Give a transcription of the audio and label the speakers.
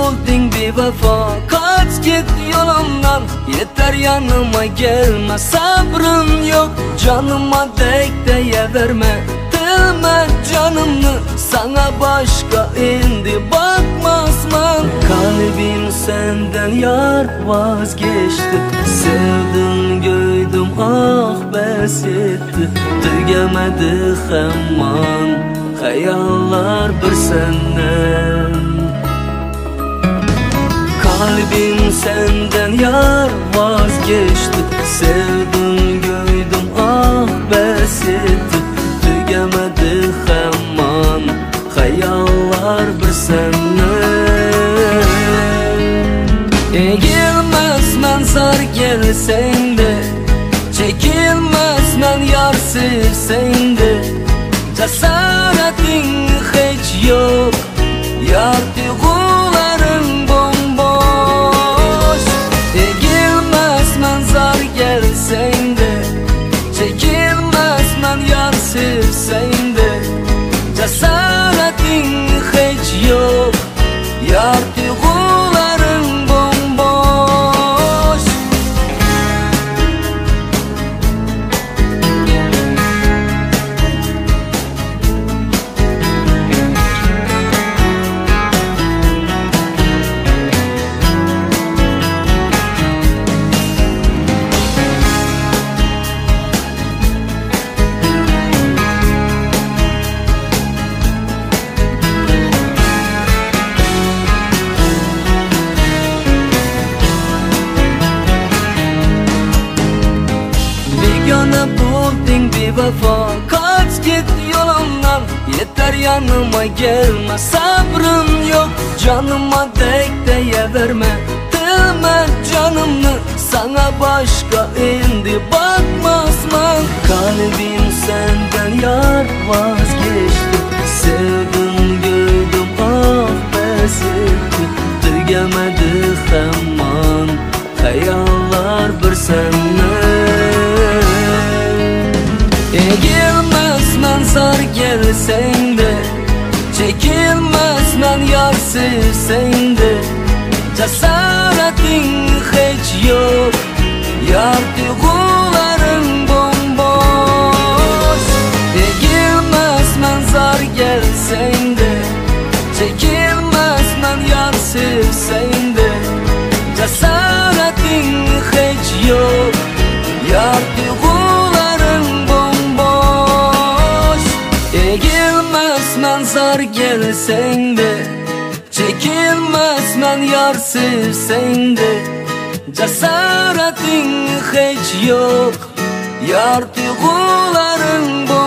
Speaker 1: bo'lding bevafo. Qoch ket yo'limdan, yeter yanıma gelme. Sabrın yok, canıma dek deyiverme. Tilme canımni, sana başka endi bakmasman. Kalbim senden yar vazgeçti. Sevdim göydüm ah bes etti. Tügemedi hamman hayallar bir senden. Kalbim senden yar vazgeçti. Sevdim göydüm ah bes etti. Tügemedi hamman hayallar bir senden. Egilmez men zar gelseng de, çekilmez men yar sevseng de. Cesaretin hiç yok, yar tuğuların bomboş. Egilmez men zar gelseng de, çekilmez men yar sevseng de. Cesaretin hiç yok, yar tuğuların bomboş. Yana bulding bevafo. Kaç git yolumdan, yeter yanıma gelme. Sabrın yok, canıma dek deyiverme. Tilme canımni, sana başka endi bakmasman. Kalbim senden yar vazgeçti. Sevdim gördüm ah bes etti. Tügemedi hamman hayallar bir senden. Egilmez men zar gelseng de, çekilmez men yar sevseng de. Cesaretin hiç yok, yar tuğuların bomboş. Egilmez men zar gelseng de, çekilmez men yar sevseng de. Cesaretin hiç yok, yar tuğuların bomboş. Egilmez men zar gelseng de, çekilmez men yar sevseng de. Cesaretin hiç yok, yar tuğuların bomboş.